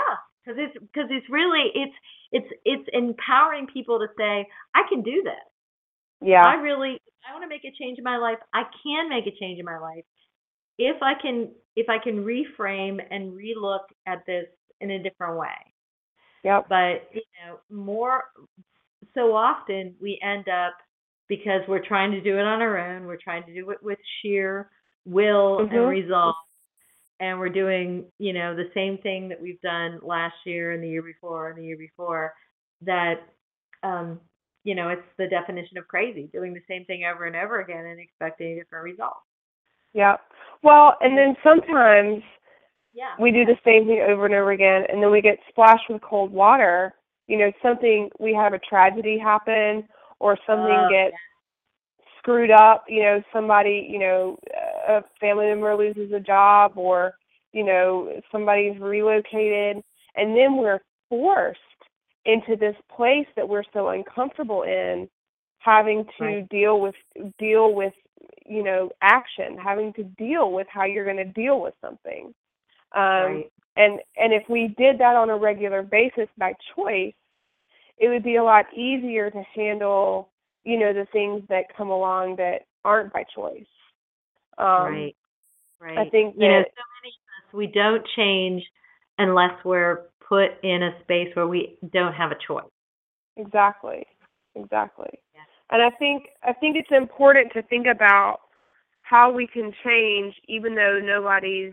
because it's because it's really it's it's it's empowering people to say, I can do this. Yeah. I really I want to make a change in my life. I can make a change in my life if I can if I can reframe and relook at this in a different way. Yep. But you know, more so often we end up, because we're trying to do it on our own, we're trying to do it with sheer will Mhm. and resolve, and we're doing, you know, the same thing that we've done last year and the year before and the year before, that um, you know, it's the definition of crazy, doing the same thing over and over again and expecting a different result. Yeah. Well, and then sometimes Yeah. we do the same thing over and over again, and then we get splashed with cold water. You know, something, we have a tragedy happen, or something Oh, gets yeah. screwed up. You know, somebody, you know, a family member loses a job, or, you know, somebody's relocated, and then we're forced into this place that we're so uncomfortable in, having to Right. deal with deal with you know action, having to deal with how you're going to deal with something. Um, Right. and and if we did that on a regular basis by choice, it would be a lot easier to handle, you know, the things that come along that aren't by choice. Um, Right. Right. I think You know, that so many of us, we don't change unless we're put in a space where we don't have a choice. exactly, exactly. Yeah. And I think I think it's important to think about how we can change, even though nobody's,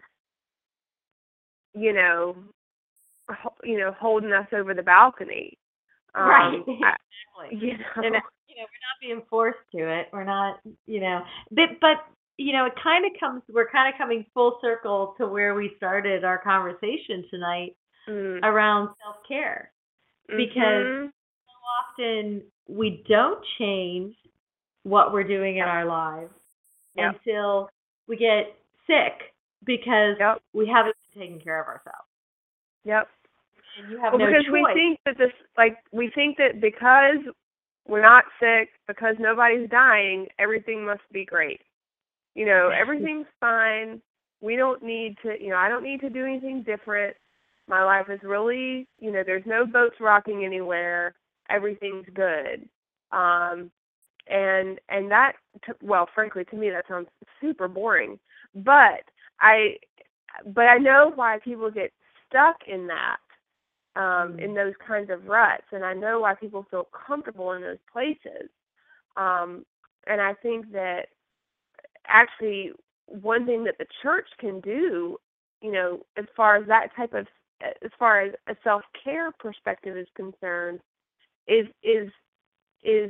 you know, ho- you know, holding us over the balcony. Um, Right. I, Exactly. you know, They're not, you know, we're not being forced to it. We're not, you know, but, but you know, it kind of comes, we're kind of coming full circle to where we started our conversation tonight mm, around self-care, because mhm, so often we don't change what we're doing in our lives yep, until we get sick, because yep, we haven't been taking care of ourselves. yep. And you have Well, no because choice. we think that this, like, we think that because we're not sick, because nobody's dying, everything must be great. You know, everything's fine. We don't need to, you know, I don't need to do anything different. My life is really, you know, there's no boats rocking anywhere. Everything's good. Um, and and that, t- well, frankly, to me, that sounds super boring. But I, but I know why people get stuck in that. Um, Mm. in those kinds of ruts, and I know why people feel comfortable in those places. Um, and I think that actually one thing that the church can do, you know, as far as that type of, as far as a self-care perspective is concerned, is is is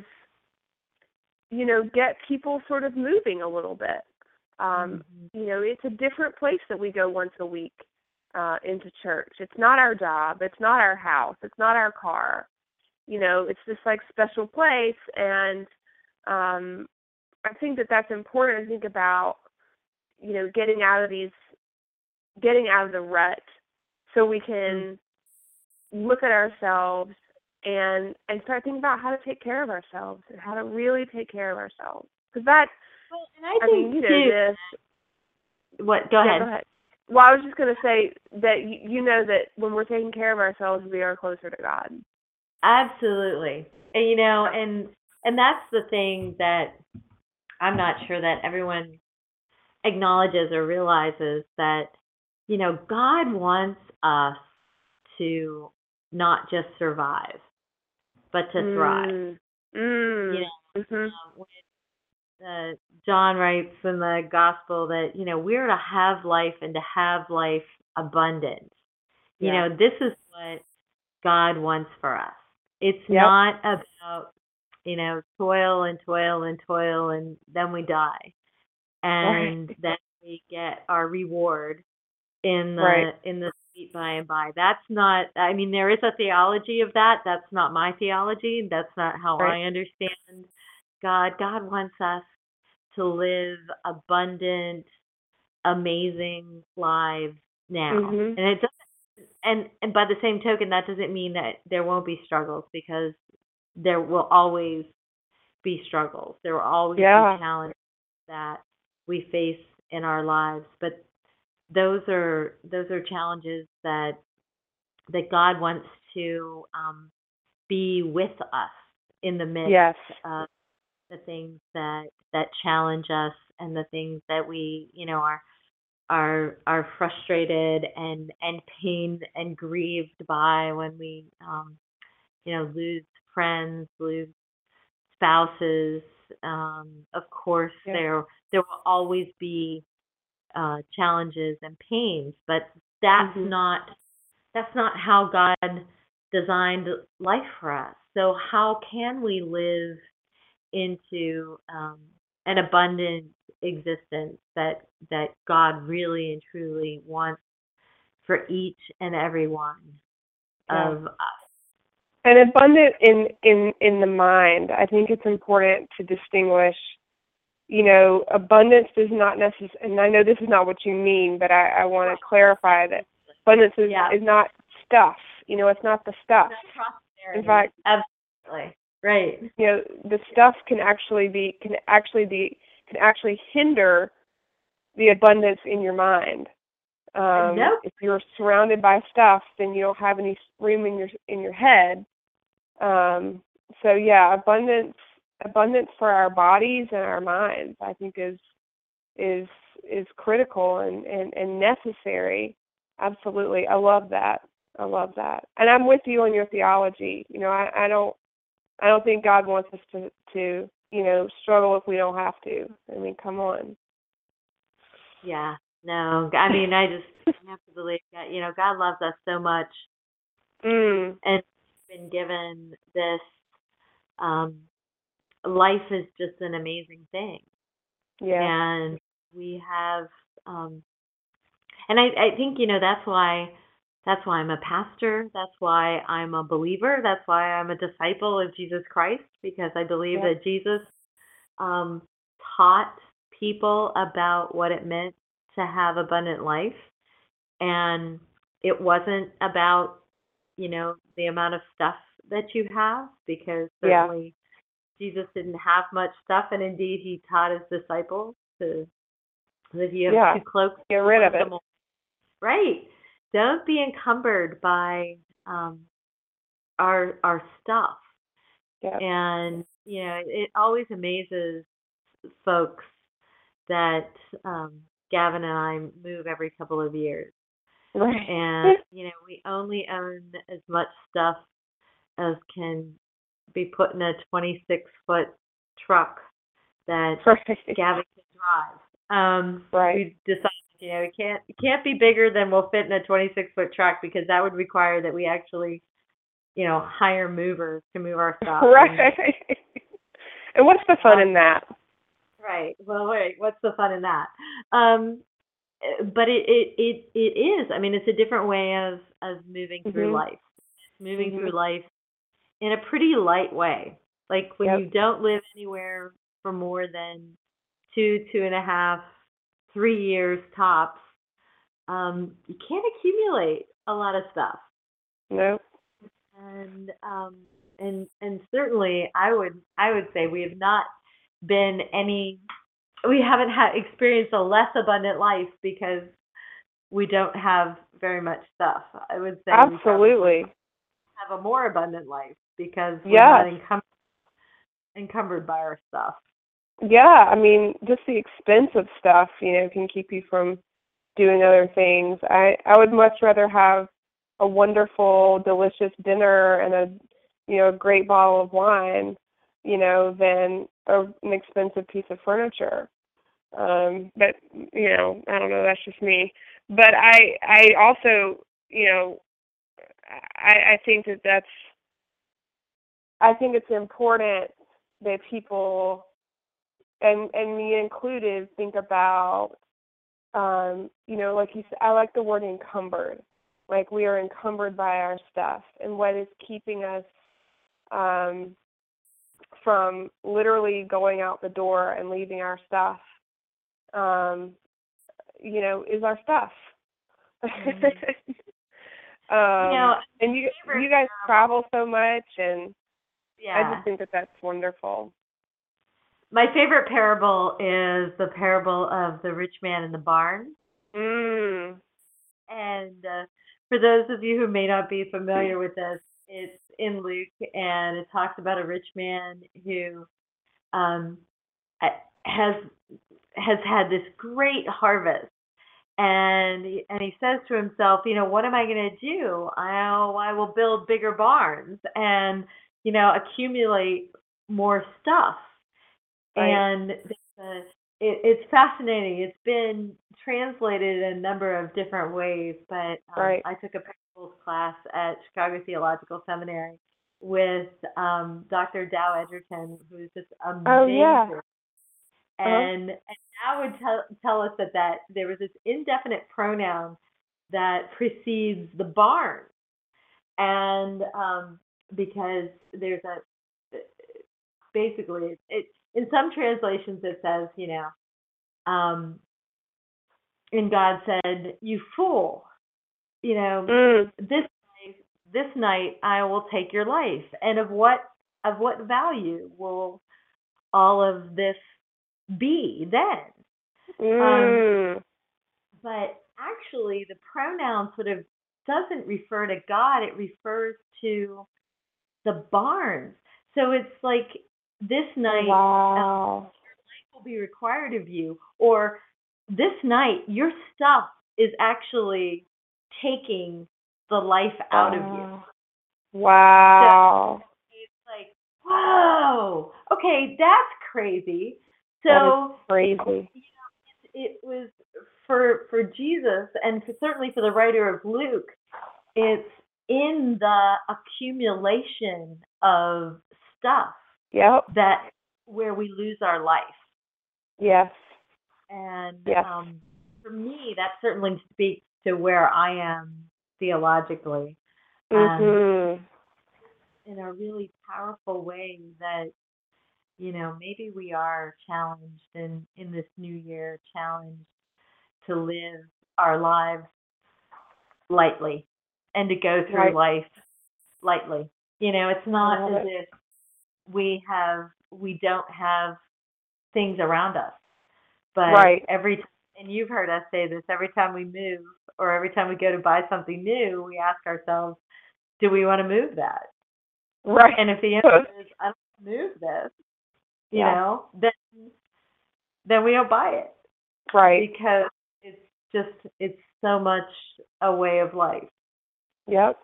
you know, get people sort of moving a little bit. Um, Mm-hmm. you know, it's a different place that we go once a week. Uh, into church. It's not our job. It's not our house. It's not our car. You know, it's this like special place, and um, I think that that's important to think about. You know, getting out of these, getting out of the rut, so we can mm. look at ourselves and and start thinking about how to take care of ourselves and how to really take care of ourselves. Because that, Well, and I, I think mean, you know too, this. What? Go yeah, ahead. Go ahead. Well, I was just going to say that you, you know that when we're taking care of ourselves, we are closer to God. Absolutely. And you know, and and that's the thing that I'm not sure that everyone acknowledges or realizes, that, you know, God wants us to not just survive, but to thrive. Mm. Mm. You know, Mm-hmm. um, when uh, John writes in the gospel that, you know, we're to have life and to have life abundant. You Yeah. know, this is what God wants for us. It's Yep. not about, you know, toil and toil and toil and then we die and Right. then we get our reward in the Right. in the sweet by and by. That's not, I mean, there is a theology of that. That's not my theology. That's not how Right. I understand God. God wants us to live abundant, amazing lives now. Mm-hmm. And it doesn't, and and by the same token, that doesn't mean that there won't be struggles, because there will always be struggles. There will always Yeah. be challenges that we face in our lives. But those are those are challenges that that God wants to um, be with us in the midst Yes. of the things that that challenge us and the things that we, you know, are are are frustrated and and pained and grieved by when we, um, you know, lose friends, lose spouses. Um, of course, Yeah. there there will always be uh, challenges and pains, but that's Mhm. not that's not how God designed life for us. So how can we live into um, an abundant existence that that God really and truly wants for each and every one Yeah. of us? And abundant in, in, in the mind. I think it's important to distinguish, you know, abundance does not necessarily, and I know this is not what you mean, but I, I want to clarify that abundance is, Yeah. is not stuff. You know, it's not the stuff. In fact, Absolutely. Right. you know, the stuff can actually be, can actually be, can actually hinder the abundance in your mind. Um, Nope. If you're surrounded by stuff, then you don't have any room in your in your head. Um, so yeah, abundance abundance for our bodies and our minds, I think, is is is critical and, and, and necessary. Absolutely, I love that. I love that, and I'm with you on your theology. You know, I, I don't I don't think God wants us to to you know struggle if we don't have to. I mean, come on. Yeah. No. I mean, I just have to believe that, you know, God loves us so much Mm. and we've been given this. Um, life is just an amazing thing. Yeah. And we have, um, and I, I think, you know, that's why, that's why I'm a pastor. That's why I'm a believer. That's why I'm a disciple of Jesus Christ, because I believe Yeah. that Jesus um, taught people about what it meant to have abundant life. And it wasn't about, you know, the amount of stuff that you have, because Yeah. certainly Jesus didn't have much stuff, and indeed he taught his disciples to, if you have Yeah. two cloaks, Get rid of put it. them away. Right. Don't be encumbered by um, our our stuff. Yeah. And you know, it always amazes folks that um, Gavin and I move every couple of years, Right. and you know, we only own as much stuff as can be put in a twenty-six foot truck that Right. Gavin can drive. Um, Right. we decided, you know, it can't it can't be bigger than we'll fit in a twenty-six foot truck, because that would require that we actually, you know, hire movers to move our stuff. Right. And, and what's the fun um, in that? right. Well, wait. What's the fun in that? Um, but it, it it it is. I mean, it's a different way of of moving through Mhm. life, moving Mhm. through life in a pretty light way. Like when Yep. you don't live anywhere for more than two, two and a half, three years tops, um, you can't accumulate a lot of stuff. No. And um, and and certainly, I would I would say we have not been any. We haven't had experienced a less abundant life because we don't have very much stuff. I would say we probably Absolutely. have a more abundant life because we're Yes. not encum- encumbered by our stuff. Yeah. I mean, just the expense of stuff, you know, can keep you from doing other things. I I would much rather have a wonderful, delicious dinner and a, you know, a great bottle of wine, you know, than a, an expensive piece of furniture. Um, but you know, I don't know. That's just me. But I I also, you know, I I think that that's I think it's important that people, and and me included, think about, um, you know, like you said, I like the word encumbered. Like we are encumbered by our stuff, and what is keeping us um, from literally going out the door and leaving our stuff, um, you know, is our stuff. Mm-hmm. um, You know, and you favorite you guys parable- travel so much, and I Yeah. just think that that's wonderful. My favorite parable is the parable of the rich man in the barn. Mm. And uh, for those of you who may not be familiar with this, it's in Luke, and it talks about a rich man who um, has has had this great harvest, and he, and he says to himself, you know, what am I going to do? I I will build bigger barns and, you know, accumulate more stuff. Right. And uh, it, it's fascinating. It's been translated in a number of different ways, but um, Right. I took a principles class at Chicago Theological Seminary with um, Doctor Dow Edgerton, who's just amazing. Oh, yeah. And, uh-huh. and Dow would tell, tell us that, that there was this indefinite pronoun that precedes the barn. And um, because there's a, basically, it, it in some translations it says, you know, um, and God said, "You fool, you know, Mm. this night, this night I will take your life, and of what of what value will all of this be then?" Mm. Um, but actually, the pronoun sort of doesn't refer to God; it refers to the barns. So it's like, this night, wow. um, your life will be required of you, or this night your stuff is actually taking the life out wow. of you. Wow. So it's like, whoa, okay, that's crazy. So that is crazy. You know, it, it was for for Jesus, and for, certainly for the writer of Luke, it's in the accumulation of stuff Yep. that where we lose our life. Yes. And yes. um, for me, that certainly speaks to where I am theologically, mm-hmm. um, in a really powerful way that, you know, maybe we are challenged in, in this new year, challenged to live our lives lightly and to go through right. life lightly. You know, it's not as it. if we have we don't have things around us, but right. every and you've heard us say this, every time we move or every time we go to buy something new, we ask ourselves, do we want to move that? Right. And if the answer is, I don't want to move this, you yeah. know, then then we don't buy it, right? Because it's just it's so much a way of life. Yep.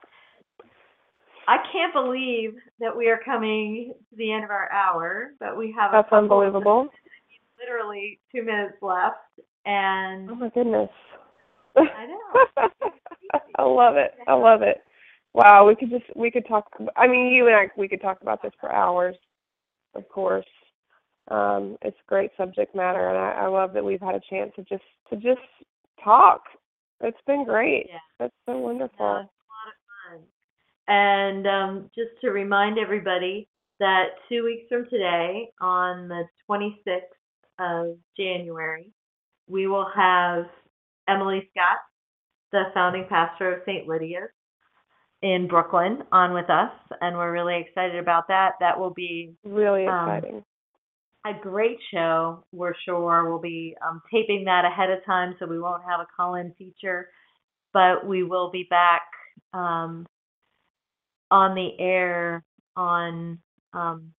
I can't believe that we are coming to the end of our hour, but we have That's a couple unbelievable. Of, literally two minutes left, and oh my goodness. I know. I love it. I love it. Wow, we could just we could talk. I mean, you and I we could talk about this for hours. Of course, um, it's great subject matter, and I, I love that we've had a chance to just to just talk. It's been great. Yeah. It's been wonderful. No, it's a lot of fun. And um, just to remind everybody that two weeks from today, on the twenty-sixth of January, we will have Emily Scott, the founding pastor of Saint Lydia's in Brooklyn, on with us, and we're really excited about that. That will be really um, exciting. A great show. We're sure we'll be um, taping that ahead of time, so we won't have a call-in feature, but we will be back um, on the air on um,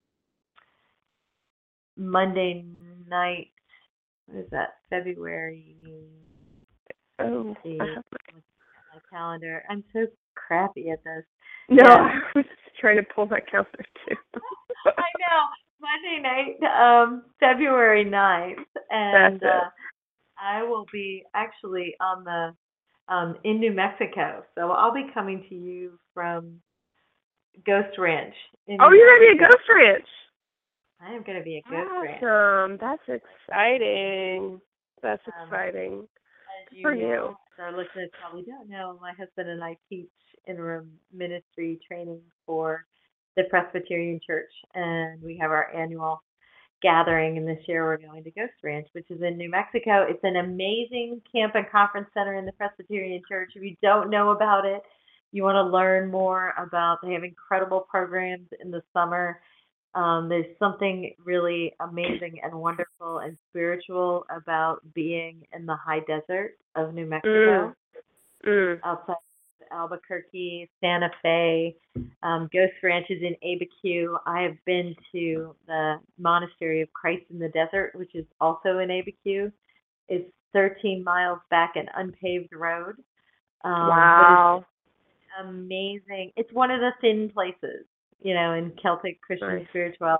Monday night. What is that? February. Oh, Let's see. My calendar. I'm so crappy at this. No, Yeah. I was trying to pull my calendar too. I know. Monday night, um, February ninth, and uh, I will be actually on the um, in New Mexico, so I'll be coming to you from Ghost Ranch. In oh, New you're gonna be Mexico. at Ghost Ranch. I am going to be at Ghost awesome. Ranch. Awesome. That's exciting. That's Um, exciting. As you For know, you. our listeners probably don't know, my husband and I teach interim ministry training for the Presbyterian Church, and we have our annual gathering, and this year we're going to Ghost Ranch, which is in New Mexico. It's an amazing camp and conference center in the Presbyterian Church. If you don't know about it, you want to learn more about, they have incredible programs in the summer. Um, there's something really amazing and wonderful and spiritual about being in the high desert of New Mexico, Mm. Mm. outside Albuquerque, Santa Fe, um, Ghost Ranches in Abiquiu. I have been to the Monastery of Christ in the Desert, which is also in Abiquiu. It's thirteen miles back an unpaved road. Um, wow. But it's amazing. It's one of the thin places, you know, in Celtic Christian Nice. spirituality,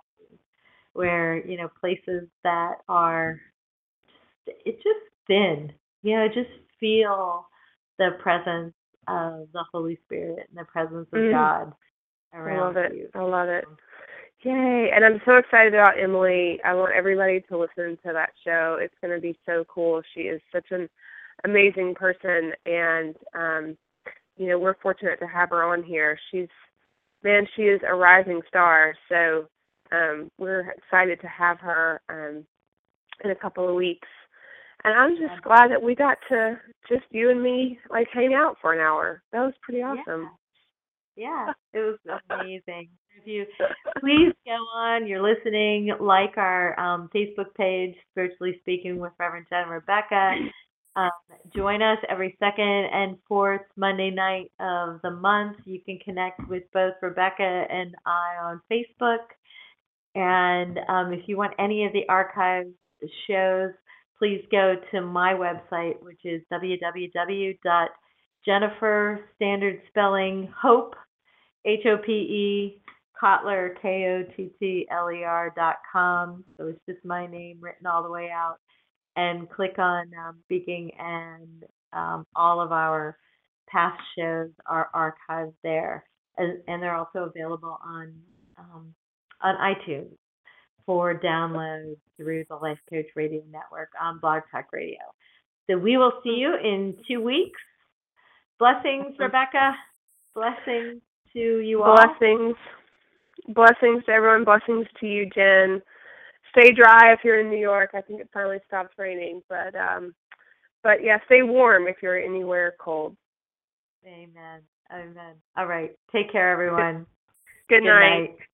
where, you know, places that are, it's just thin, you know, just feel the presence of the Holy Spirit and the presence of Mm. God I around love it. you. I love it. Yay. And I'm so excited about Emily. I want everybody to listen to that show. It's going to be so cool. She is such an amazing person. And, um, you know, we're fortunate to have her on here. She's, man, she is a rising star. So um, we're excited to have her um, in a couple of weeks. And I'm just glad that we got to, just you and me, like, hang out for an hour. That was pretty awesome. Yeah, yeah, it was amazing. If you please go on, you're listening, like our um, Facebook page, Spiritually Speaking with Reverend Jen and Rebecca. Um, join us every second and fourth Monday night of the month. You can connect with both Rebecca and I on Facebook. And um, if you want any of the archived shows, please go to my website, which is w w w dot jennifer standard spelling hope, H O P E, Kotler, K O T T L E R dot com. So it's just my name written all the way out. And click on um, Speaking, and um, all of our past shows are archived there. And, and they're also available on um, on iTunes for download through the Life Coach Radio Network on Blog Talk Radio. So we will see you in two weeks. Blessings, Rebecca. Blessings to you all. Blessings. Blessings to everyone. Blessings to you, Jen. Stay dry if you're in New York. I think it finally stops raining. But, um, but yeah, stay warm if you're anywhere cold. Amen. Amen. All right. Take care, everyone. Good, Good Good night. night.